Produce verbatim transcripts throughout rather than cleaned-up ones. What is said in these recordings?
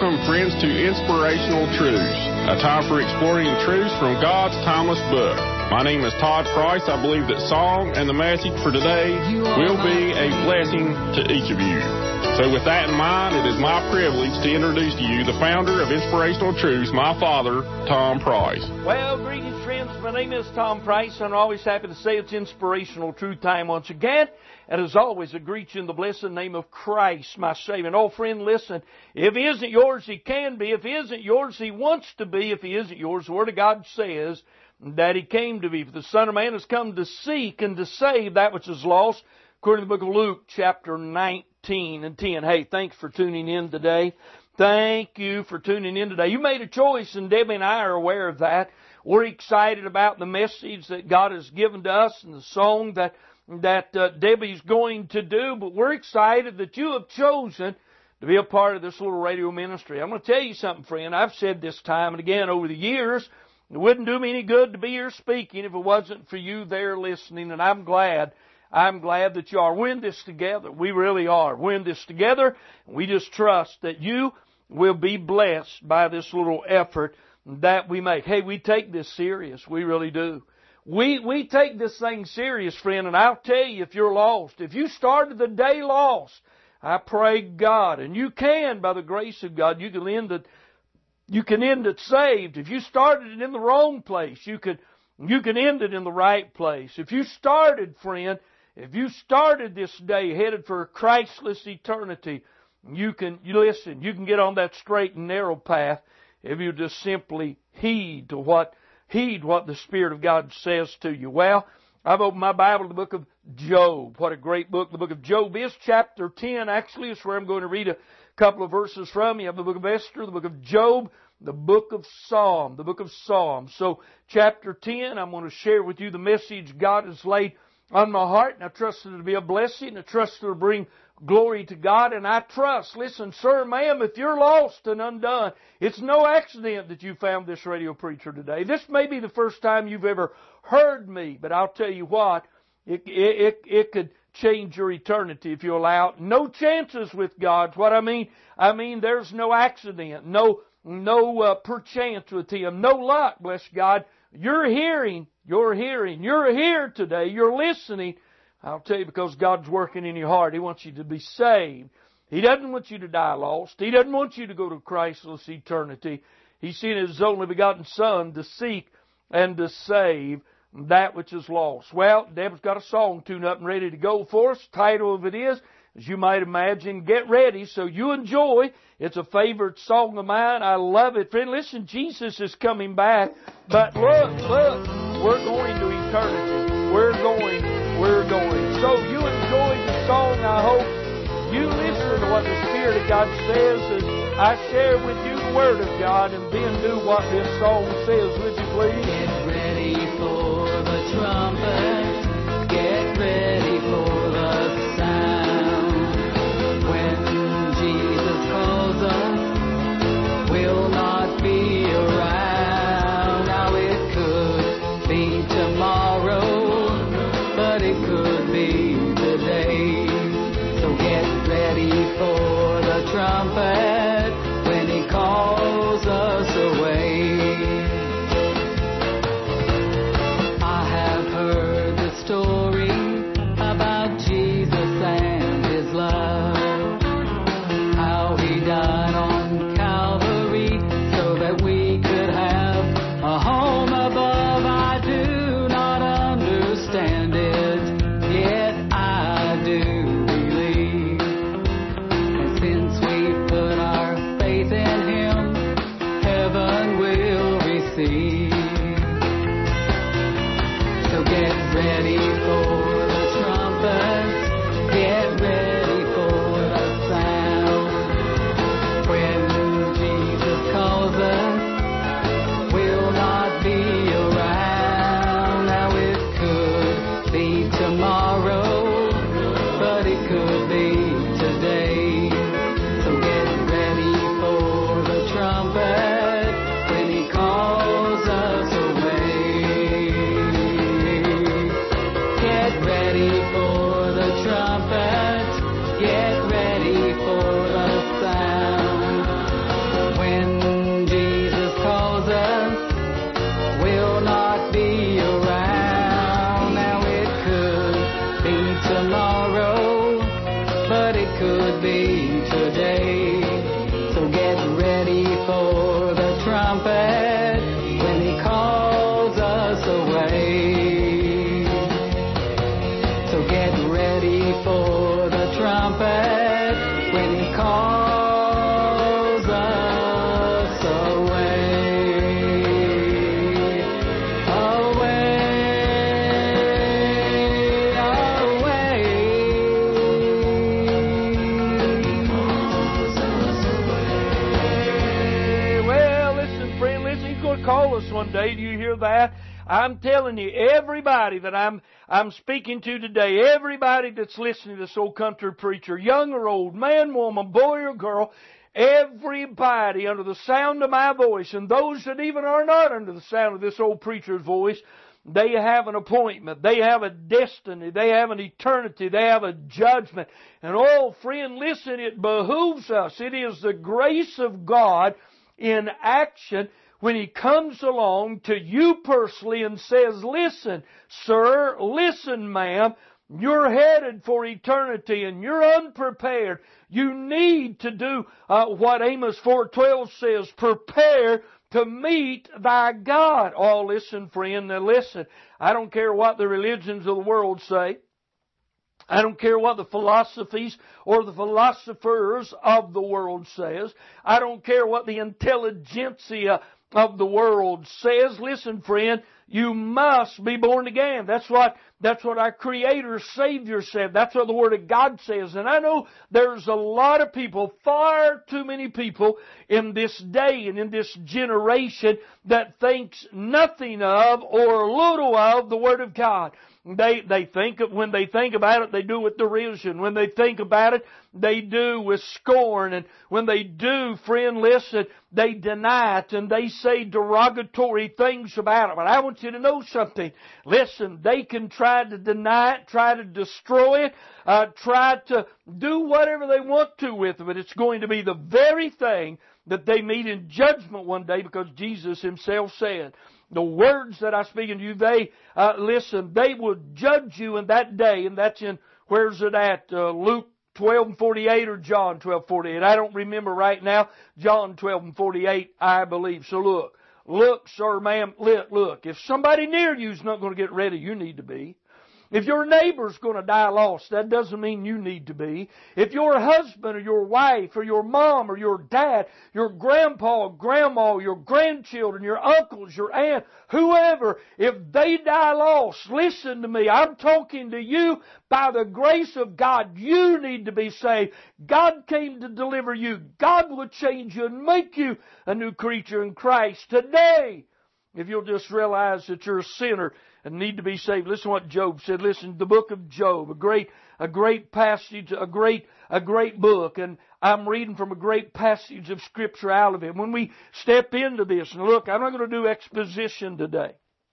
Welcome, friends, to Inspirational Truths, a time for exploring truths from God's timeless book. My name is Todd Price. I believe that song and the message for today will be a blessing to each of you. So with that in mind, it is my privilege to introduce to you the founder of Inspirational Truths, my father, Tom Price. Well, greetings, friends. My name is Tom Price. I'm always happy to say it's Inspirational Truth time once again. And as always, I greet you in the blessed name of Christ, my Savior. And oh, friend, listen, if He isn't yours, He can be. If He isn't yours, He wants to be. If He isn't yours, the Word of God says that He came to be. For the Son of Man has come to seek and to save that which is lost, according to the book of Luke, chapter nineteen and ten. Hey, thanks for tuning in today. Thank you for tuning in today. You made a choice, and Debbie and I are aware of that. We're excited about the message that God has given to us and the song that that uh, Debbie's going to do, but we're excited that you have chosen to be a part of this little radio ministry. I'm going to tell you something, friend. I've said this time and again over the years, it wouldn't do me any good to be here speaking if it wasn't for you there listening, and I'm glad, I'm glad that you are. We're in this together. We really are. We're in this together, and we just trust that you will be blessed by this little effort that we make. Hey, we take this serious. We really do. We we take this thing serious, friend, and I'll tell you, if you're lost, if you started the day lost, I pray God, and you can, by the grace of God, you can end it, you can end it saved. If you started it in the wrong place, you can, you can end it in the right place. If you started, friend, if you started this day headed for a Christless eternity, you can, you listen, you can get on that straight and narrow path if you just simply heed to what Heed what the Spirit of God says to you. Well, I've opened my Bible to the book of Job. What a great book the book of Job is. Chapter ten, actually, is where I'm going to read a couple of verses from. You have the book of Esther, the book of Job, the book of Psalm, the book of Psalms. So, chapter ten, I'm going to share with you the message God has laid on my heart, and I trust it to be a blessing. I trust it will bring glory to God, and I trust, listen, sir, ma'am, if you're lost and undone, it's no accident that you found this radio preacher today. This may be the first time you've ever heard me, but I'll tell you what, it, it, it, it could change your eternity if you allow it. No chances with God. What I mean, I mean there's no accident, no, no uh, perchance with Him, no luck, bless God. You're hearing, you're hearing, you're here today, you're listening. I'll tell you, because God's working in your heart. He wants you to be saved. He doesn't want you to die lost. He doesn't want you to go to Christless eternity. He sent His only begotten Son to seek and to save that which is lost. Well, Deb's got a song tuned up and ready to go for us. The title of it is, as you might imagine, Get Ready, so you enjoy. It's a favorite song of mine. I love it. Friend, listen, Jesus is coming back. But look, look, we're going to eternity. We're going, we're going. So you enjoy the song, I hope. You listen to what the Spirit of God says, and I share with you the Word of God, and then do what this song says. Would you please? Get ready for the trumpet. Get ready for the sound. When Jesus calls us, we'll not be around. Now it could be tomorrow, but it could be today. So get ready for the trumpet when He calls us away. I have heard call us one day. Do you hear that? I'm telling you, everybody that I'm I'm speaking to today, everybody that's listening to this old country preacher, young or old, man, woman, boy or girl, everybody under the sound of my voice, and those that even are not under the sound of this old preacher's voice, they have an appointment. They have a destiny. They have an eternity. They have a judgment. And oh, friend, listen, it behooves us. It is the grace of God in action when He comes along to you personally and says, listen, sir, listen, ma'am, you're headed for eternity and you're unprepared. You need to do uh, what Amos four twelve says, prepare to meet thy God. Oh, listen, friend, now listen. I don't care what the religions of the world say. I don't care what the philosophies or the philosophers of the world says. I don't care what the intelligentsia of the world says. Listen, friend, you must be born again. That's what, that's what our Creator, Savior said. That's what the Word of God says. And I know there's a lot of people, far too many people in this day and in this generation that thinks nothing of or little of the Word of God. They, they think, when they think about it, they do with derision. When they think about it, they do with scorn. And when they do, friend, listen, they deny it and they say derogatory things about it. But I want you to know something. Listen, they can try to deny it, try to destroy it, uh, try to do whatever they want to with it. But it's going to be the very thing that they meet in judgment one day, because Jesus Himself said, the words that I speak unto you, they, uh, listen, they will judge you in that day. And that's in, where's it at? Uh, Luke twelve and forty-eight or John twelve forty-eight? I don't remember right now. John twelve and forty-eight, I believe. So look, look, sir, ma'am, look, if somebody near you is not going to get ready, you need to be. If your neighbor's going to die lost, that doesn't mean you need to be. If your husband or your wife or your mom or your dad, your grandpa, grandma, your grandchildren, your uncles, your aunt, whoever, if they die lost, listen to me. I'm talking to you by the grace of God. You need to be saved. God came to deliver you. God will change you and make you a new creature in Christ today. If you'll just realize that you're a sinner and need to be saved. Listen to what Job said. Listen to the book of Job, a great, a great passage, a great, a great book. And I'm reading from a great passage of Scripture out of it. When we step into this, and look, I'm not going to do exposition today.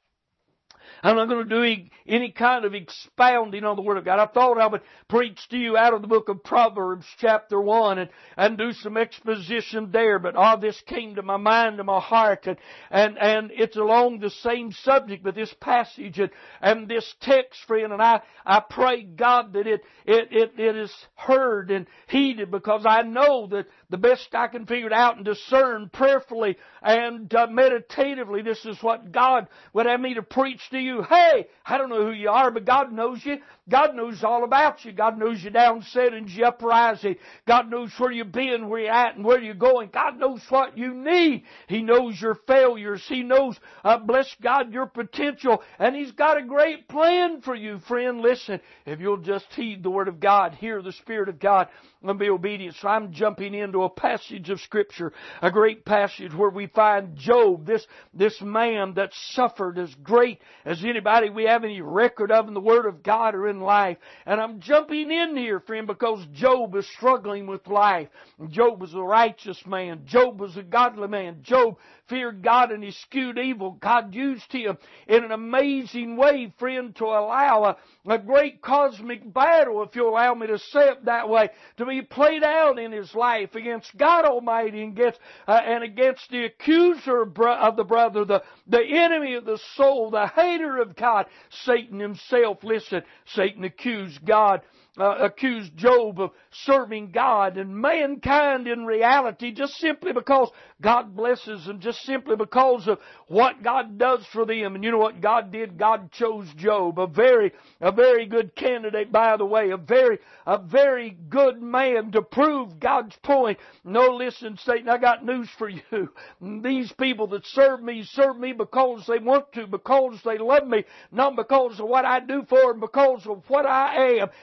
I'm not going to do any kind of expounding on the Word of God. I thought I would preach to you out of the book of Proverbs chapter one and, and do some exposition there. But all this came to my mind, to my heart. And, and, and it's along the same subject, but this passage and, and this text, friend. And I, I pray God that it, it, it, it is heard and heeded, because I know that the best I can figure it out and discern prayerfully and uh, meditatively, this is what God would have me to preach to you. Hey, I don't know who you are, but God knows you. God knows all about you. God knows you downsetting, you uprising. God knows where you've been, where you're at, and where you're going. God knows what you need. He knows your failures. He knows, uh, bless God, your potential. And He's got a great plan for you, friend. Listen, if you'll just heed the Word of God, hear the Spirit of God, and be obedient. So I'm jumping into a passage of Scripture, a great passage where we find Job, this, this man that suffered as great as anybody we have any record of in the Word of God or in life. And I'm jumping in here, friend, because Job is struggling with life. Job was a righteous man. Job was a godly man. Job feared God and he eschewed evil. God used him in an amazing way, friend, to allow a, a great cosmic battle, if you'll allow me to say it that way, to be played out in his life against God Almighty and against, uh, and against the accuser of the brother, the, the enemy of the soul, the hater of God, Satan himself. Listen, Satan accused God Uh, accused Job of serving God and mankind in reality, just simply because God blesses them, just simply because of what God does for them. And you know what God did? God chose Job, a very, a very good candidate, by the way, a very, a very good man to prove God's point. No, listen, Satan, I got news for you. These people that serve me, serve me because they want to, because they love me, not because of what I do for them, because of what I am. Hey,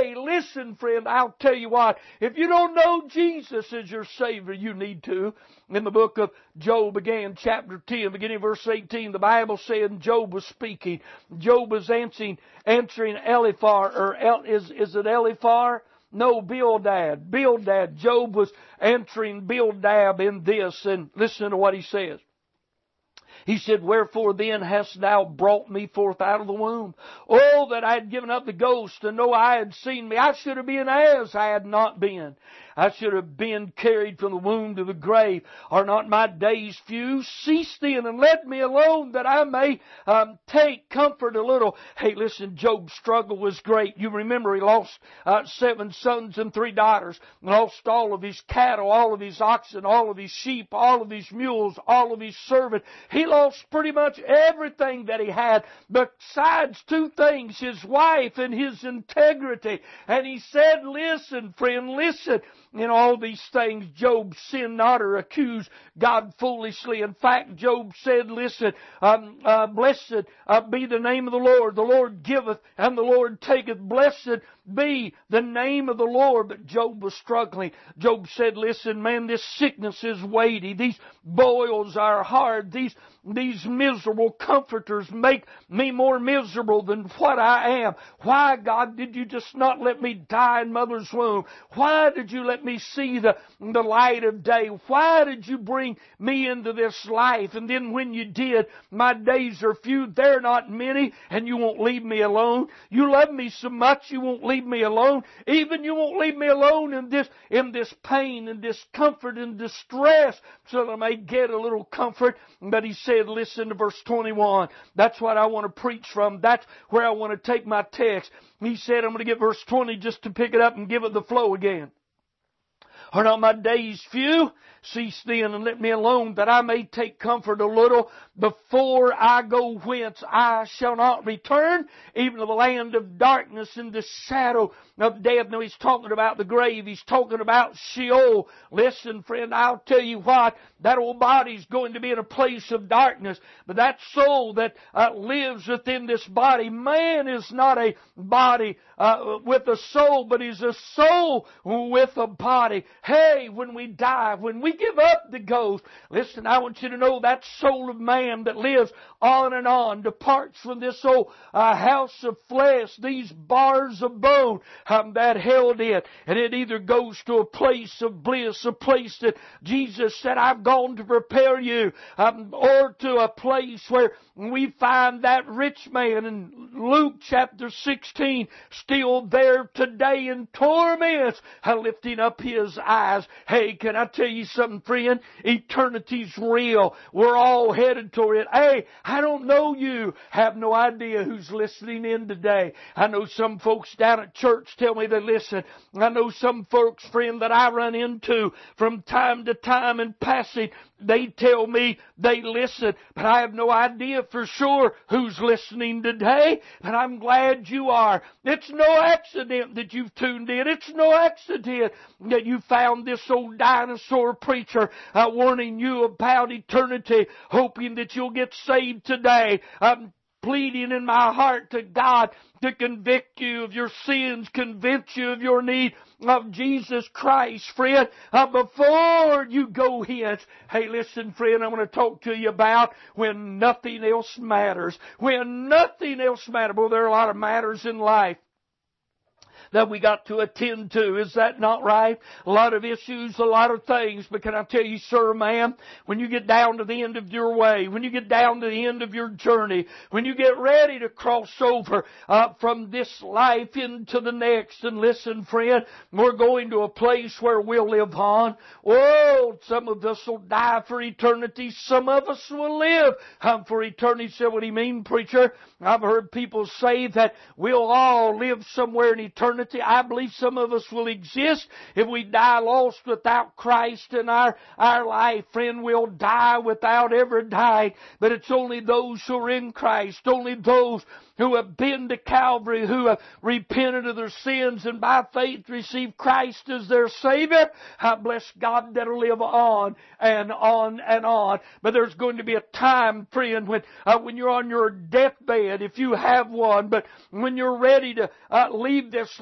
Hey, listen, friend, I'll tell you what. If you don't know Jesus as your Savior, you need to. In the book of Job, again, chapter ten, beginning of verse eighteen, the Bible said Job was speaking. Job was answering, answering Eliphar, or El, is, is it Eliphar? No, Bildad. Bildad. Job was answering Bildad in this, and listen to what he says. He said, wherefore then hast thou brought me forth out of the womb? Oh, that I had given up the ghost, and no eye had seen me. I should have been as I had not been. I should have been carried from the womb to the grave. Are not my days few? Cease then and let me alone, that I may um, take comfort a little. Hey, listen, Job's struggle was great. You remember he lost uh, seven sons and three daughters. Lost all of his cattle, all of his oxen, all of his sheep, all of his mules, all of his servants. He lost pretty much everything that he had, besides two things, his wife and his integrity. And he said, listen, friend, listen. In all these things, Job sinned not or accused God foolishly. In fact, Job said, listen, um, uh, blessed uh, be the name of the Lord. The Lord giveth and the Lord taketh. Blessed be the name of the Lord. But Job was struggling. Job said, listen, man, this sickness is weighty. These boils are hard. These, these miserable comforters make me more miserable than what I am. Why, God, did you just not let me die in mother's womb? Why did you let me see the, the light of day? Why did you bring me into this life? And then when you did, my days are few, they're not many, and you won't leave me alone. You love me so much, you won't leave me alone. Even you won't leave me alone in this, in this pain and discomfort and distress, so that I may get a little comfort. But he said, listen to verse twenty-one. That's what I want to preach from. That's where I want to take my text. He said, I'm going to get verse twenty just to pick it up and give it the flow again. Are not my days few? Cease then and let me alone, that I may take comfort a little before I go whence I shall not return, even to the land of darkness and the shadow of death. Now he's talking about the grave. He's talking about Sheol. Listen, friend, I'll tell you what, that old body's going to be in a place of darkness. But that soul that uh, lives within this body, man is not a body uh, with a soul, but is a soul with a body. Hey, when we die, when we give up the ghost, listen, I want you to know that soul of man that lives on and on departs from this old uh, house of flesh, these bars of bone um, that held it, and it either goes to a place of bliss, a place that Jesus said, I've gone to prepare you, um, or to a place where we find that rich man in Luke chapter sixteen still there today in torments, uh, lifting up his eyes. Hey, can I tell you something, friend? Eternity's real. We're all headed toward it. Hey, I don't know you. Have no idea who's listening in today. I know some folks down at church tell me they listen. I know some folks, friend, that I run into from time to time in passing, they tell me they listen, but I have no idea for sure who's listening today, and I'm glad you are. It's no accident that you've tuned in. It's no accident that you found this old dinosaur preacher uh, warning you about eternity, hoping that you'll get saved today. I'm pleading in my heart to God to convict you of your sins, convince you of your need of Jesus Christ, friend, uh, before you go hence. Hey, listen, friend, I'm going to talk to you about when nothing else matters. When nothing else matters. Well, there are a lot of matters in life that we got to attend to. Is that not right? A lot of issues, a lot of things. But can I tell you, sir, ma'am, when you get down to the end of your way, when you get down to the end of your journey, when you get ready to cross over uh, from this life into the next, and listen, friend, we're going to a place where we'll live on. Oh, some of us will die for eternity. Some of us will live um, for eternity. So what do you mean, preacher? I've heard people say that we'll all live somewhere in eternity. I believe some of us will exist if we die lost without Christ in our, our life. Friend, we'll die without ever dying. But it's only those who are in Christ, only those who have been to Calvary, who have repented of their sins and by faith received Christ as their Savior. I bless God, that'll live on and on and on. But there's going to be a time, friend, when uh, when you're on your deathbed, if you have one, but when you're ready to uh, leave this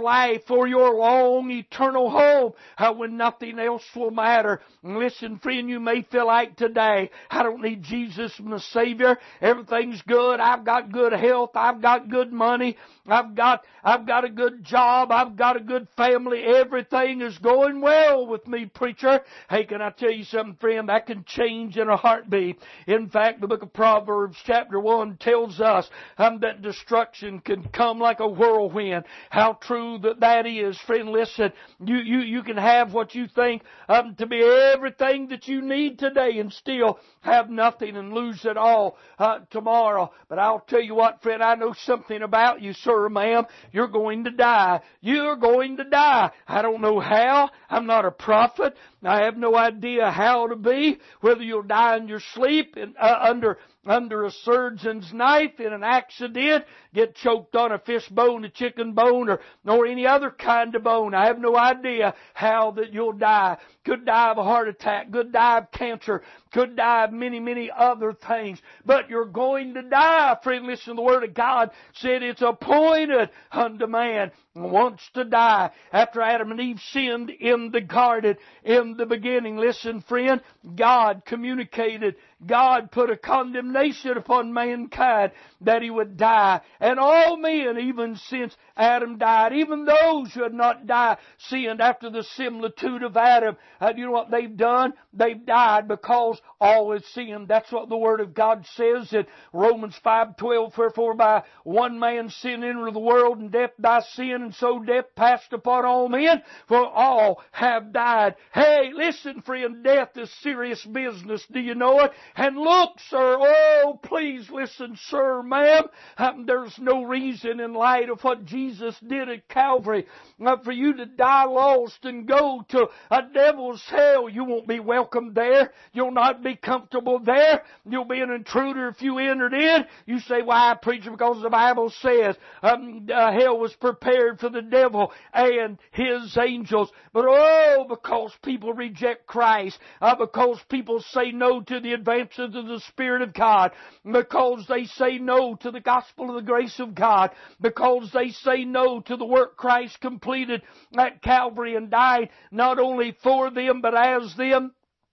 life for your long eternal home uh, when nothing else will matter. And listen, friend, you may feel like today, I don't need Jesus my Savior. Everything's good. I've got good health. I've got good money. I've got, I've got a good job. I've got a good family. Everything is going well with me, preacher. Hey, can I tell you something, friend? That can change in a heartbeat. In fact, the book of Proverbs chapter one tells us um, that destruction can come like a whirlwind. How true that that is, friend. Listen, you, you, you can have what you think um, to be everything that you need today and still have nothing and lose it all uh, tomorrow. But I'll tell you what, friend, I know something about you, sir, ma'am. You're going to die. You're going to die. I don't know how. I'm not a prophet. I have no idea how to be, whether you'll die in your sleep, in, uh, under under a surgeon's knife, in an accident, get choked on a fish bone, a chicken bone, or, or any other kind of bone. I have no idea how that you'll die. Could die of a heart attack, could die of cancer, could die of many, many other things. But you're going to die, friend. Listen, the Word of God said it's appointed unto man once to die. After Adam and Eve sinned in the garden in the beginning, listen, friend, God communicated, God put a condemnation upon mankind that he would die. And all men, even since Adam died, even those who had not died, sinned after the similitude of Adam. Uh, you know what they've done? They've died because all have sinned. That's what the Word of God says in Romans five twelve. Wherefore by one man's sin entered the world, and death by sin, and so death passed upon all men, for all have died. Hey, listen, friend, death is serious business. Do you know it? And look, sir, oh, please listen, sir, ma'am. Um, there's no reason in light of what Jesus did at Calvary uh, for you to die lost and go to a devil's hell. You won't be welcome there. You'll not be comfortable there. You'll be an intruder if you entered in. You say, why, preacher? Because the Bible says um, uh, hell was prepared for the devil and his angels. But oh, because people reject Christ, uh, because people say no to the advances of the Spirit of God, because they say no to the gospel of the grace of God, because they say no to the work Christ completed at Calvary and died not only for them but as them.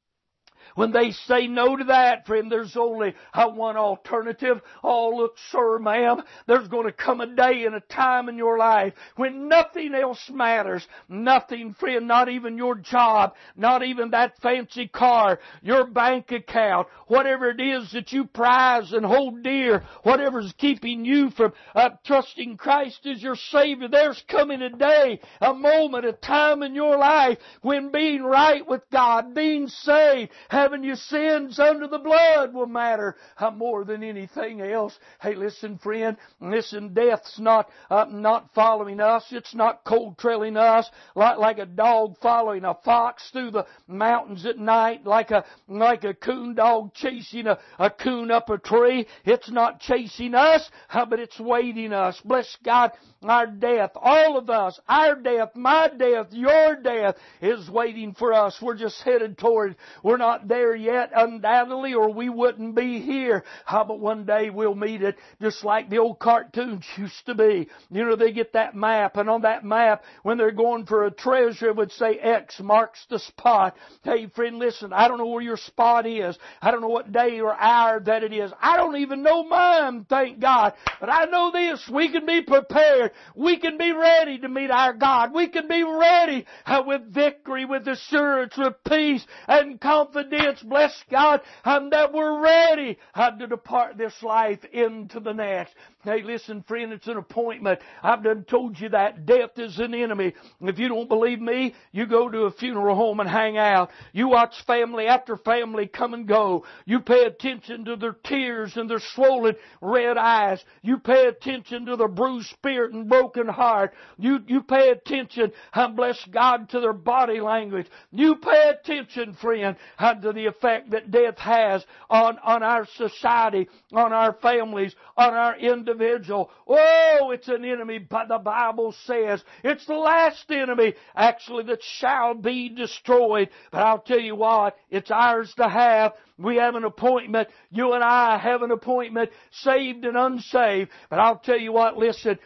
When they say no to that, friend, there's only uh, one alternative. Oh, look, sir, ma'am, there's going to come a day and a time in your life when nothing else matters. Nothing, friend, not even your job, not even that fancy car, your bank account, whatever it is that you prize and hold dear, whatever's keeping you from uh, trusting Christ as your Savior. There's coming a day, a moment, a time in your life when being right with God, being saved, having your sins under the blood will matter uh, more than anything else. Hey, listen, friend. Listen, death's not uh, not following us. It's not cold trailing us like, like a dog following a fox through the mountains at night, like a like a coon dog chasing a, a coon up a tree. It's not chasing us, uh, but it's waiting us. Bless God, our death, all of us, our death, my death, your death is waiting for us. We're just headed toward it. We're not there yet, undoubtedly, or we wouldn't be here. How but one day we'll meet it, just like the old cartoons used to be. You know, they get that map, and on that map, when they're going for a treasure, it would say X marks the spot. Hey, friend, listen, I don't know where your spot is. I don't know what day or hour that it is. I don't even know mine, thank God. But I know this, we can be prepared. We can be ready to meet our God. We can be ready uh, with victory, with assurance, with peace and confidence, bless God, um, that we're ready uh, to depart this life into the next. Hey, listen, friend, it's an appointment. I've done told you that. Death is an enemy. If you don't believe me, you go to a funeral home and hang out. You watch family after family come and go. You pay attention to their tears and their swollen red eyes. You pay attention to their bruised spirit and broken heart. You, you pay attention, uh, bless God, to their body language. You pay attention, friend, uh, to the effect that death has on, on our society, on our families, on our individuals. Individual. Oh, it's an enemy, but the Bible says it's the last enemy, actually, that shall be destroyed. But I'll tell you what, it's ours to have. We have an appointment. You and I have an appointment, saved and unsaved. But I'll tell you what, listen, you can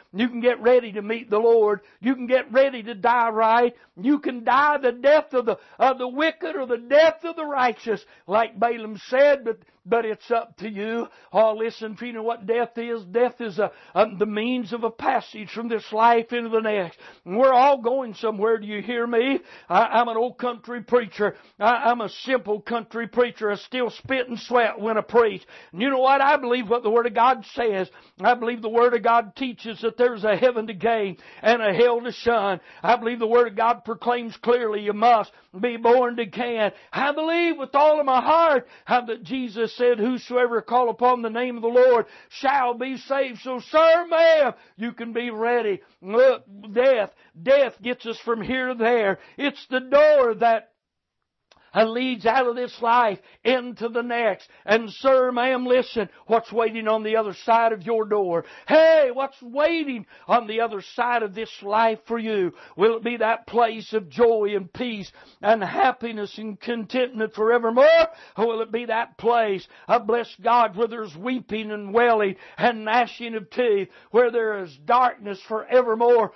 get ready to meet the Lord. You can get ready to die right. You can die the death of the, of the wicked or the death of the righteous, like Balaam said, but But it's up to you. Oh, listen, you know what death is? Death is a, a, the means of a passage from this life into the next. And we're all going somewhere. Do you hear me? I, I'm an old country preacher. I, I'm a simple country preacher. I still spit and sweat when I preach. And you know what? I believe what the Word of God says. I believe the Word of God teaches that there's a heaven to gain and a hell to shun. I believe the Word of God proclaims clearly you must be born again. I believe with all of my heart how that Jesus said, whosoever call upon the name of the Lord shall be saved. So, sir, ma'am, you can be ready. Look, death, death gets us from here to there. It's the door that and leads out of this life into the next. And sir, ma'am, listen, what's waiting on the other side of your door? Hey, what's waiting on the other side of this life for you? Will it be that place of joy and peace and happiness and contentment forevermore? Or will it be that place, I bless God, where there's weeping and wailing and gnashing of teeth, where there is darkness forevermore?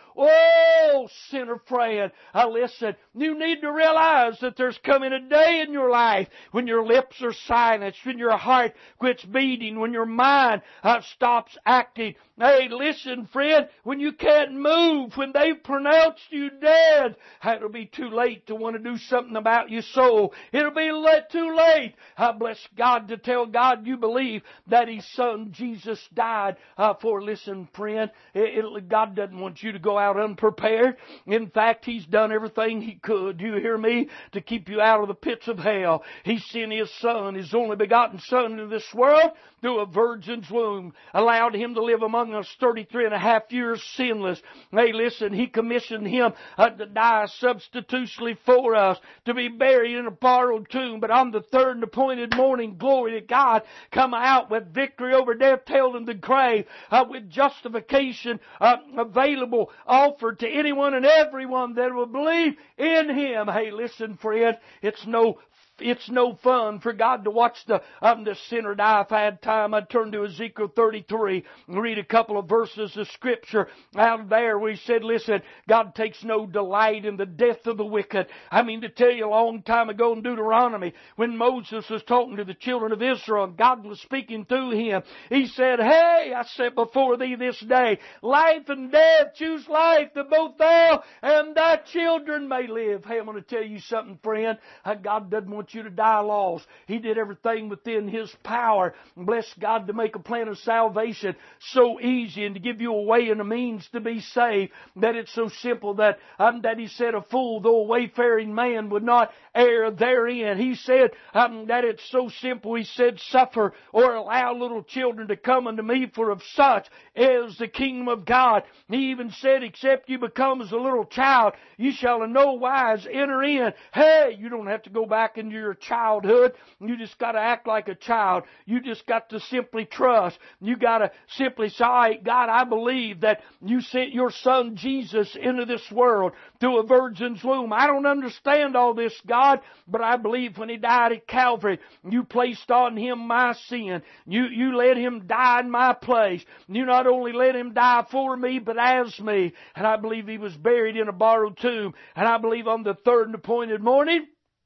Oh, sinner friend, uh, listen, you need to realize that there's coming a day in your life when your lips are silenced, when your heart quits beating, when your mind uh, stops acting. Hey, listen, friend, when you can't move, when they've pronounced you dead, it'll be too late to want to do something about your soul. It'll be late, too late, I bless God, to tell God you believe that His Son Jesus died uh, for. Listen, friend, it, it, God doesn't want you to go out unprepared. In fact, He's done everything He could, do you hear me, to keep you out of the pits of hell. He sent His Son, His only begotten Son, into this world through a virgin's womb, allowed Him to live among us thirty-three and a half years sinless. Hey, listen, He commissioned Him uh, to die substitutionally for us, to be buried in a borrowed tomb, but on the third and appointed morning, glory to God, come out with victory over death, hell, and the grave, uh, with justification uh, available, offered to anyone and everyone that will believe in Him. Hey, listen, friend, it's no It's no fun for God to watch the, um, the sinner die. If I had time, I'd turn to Ezekiel thirty-three and read a couple of verses of Scripture out there where He said, listen, God takes no delight in the death of the wicked. I mean, to tell you, a long time ago in Deuteronomy, when Moses was talking to the children of Israel and God was speaking through him, He said, hey, I set before thee this day life and death. Choose life that both thou and thy children may live. Hey, I'm going to tell you something, friend. God doesn't want you to die lost. He did everything within His power. Bless God, to make a plan of salvation so easy and to give you a way and a means to be saved, that it's so simple that um, that He said, a fool, though a wayfaring man, would not err therein. He said um, that it's so simple. He said, suffer or allow little children to come unto me, for of such is the kingdom of God. He even said, except you become as a little child, you shall in no wise enter in. Hey, you don't have to go back into your childhood. You just got to act like a child. You just got to simply trust. You got to simply say, all right, God, I believe that you sent your Son Jesus into this world through a virgin's womb. I don't understand all this, God, but I believe when He died at Calvary, you placed on Him my sin. You, you let Him die in my place. You not only let Him die for me, but as me. And I believe He was buried in a borrowed tomb. And I believe on the third and appointed morning,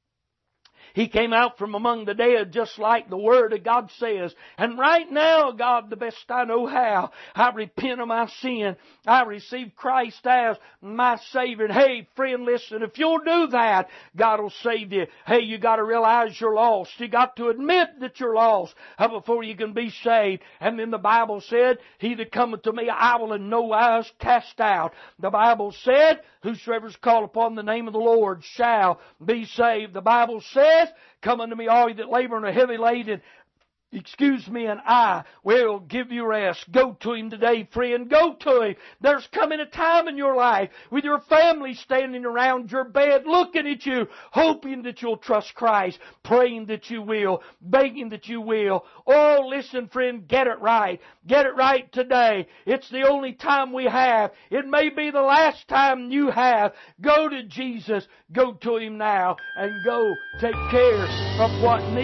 He came out from among the dead, just like the Word of God says. And right now, God, the best I know how, I repent of my sin. I receive Christ as my Savior. And hey, friend, listen, if you'll do that, God will save you. Hey, you got to realize you're lost. You got to admit that you're lost uh, before you can be saved. And then the Bible said, He that cometh to me, I will in no wise cast out. The Bible said, whosoever's called upon the name of the Lord shall be saved. The Bible says, come unto me, all ye that labor and are heavy laden, excuse me, and I will give you rest. Go to Him today, friend. Go to Him. There's coming a time in your life with your family standing around your bed looking at you, hoping that you'll trust Christ, praying that you will, begging that you will. Oh, listen, friend, get it right. Get it right today. It's the only time we have. It may be the last time you have. Go to Jesus. Go to Him now and go take care of what needs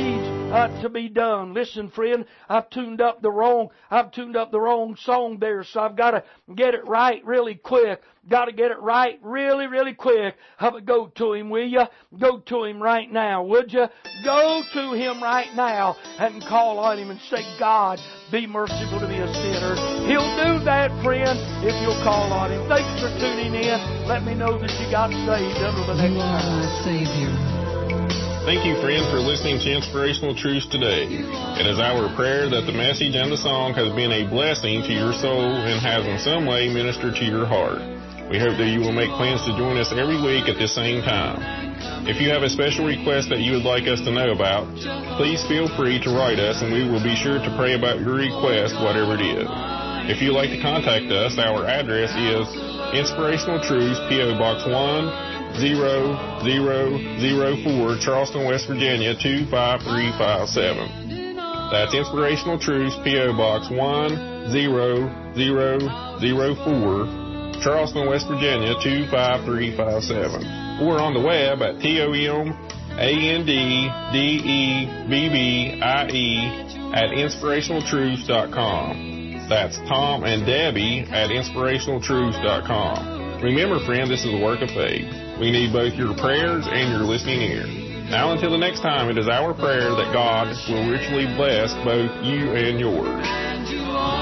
uh, to be done. Listen, friend, I've tuned up the wrong, I've tuned up the wrong song there, so I've got to get it right really quick. Got to get it right really, really quick. Have a go to Him, will you? Go to Him right now, would you? Go to Him right now and call on Him and say, God, be merciful to me, a sinner. He'll do that, friend, if you'll call on Him. Thanks for tuning in. Let me know that you got saved under the next You are time. my Savior. Thank you, friends, for listening to Inspirational Truths today. It is our prayer that the message and the song has been a blessing to your soul and has in some way ministered to your heart. We hope that you will make plans to join us every week at this same time. If you have a special request that you would like us to know about, please feel free to write us and we will be sure to pray about your request, whatever it is. If you'd like to contact us, our address is Inspirational Truths, P O. Box one zero zero zero four, Charleston, West Virginia, two five three five seven. That's Inspirational Truths, P O. Box one zero zero zero four, Charleston, West Virginia, two five three five seven. Or on the web at T O M A N D D E B B I E at inspirational truths dot com. That's Tom and Debbie at inspirational truths dot com. Remember, friend, this is a work of faith. We need both your prayers and your listening ear. Now until the next time, it is our prayer that God will richly bless both you and yours.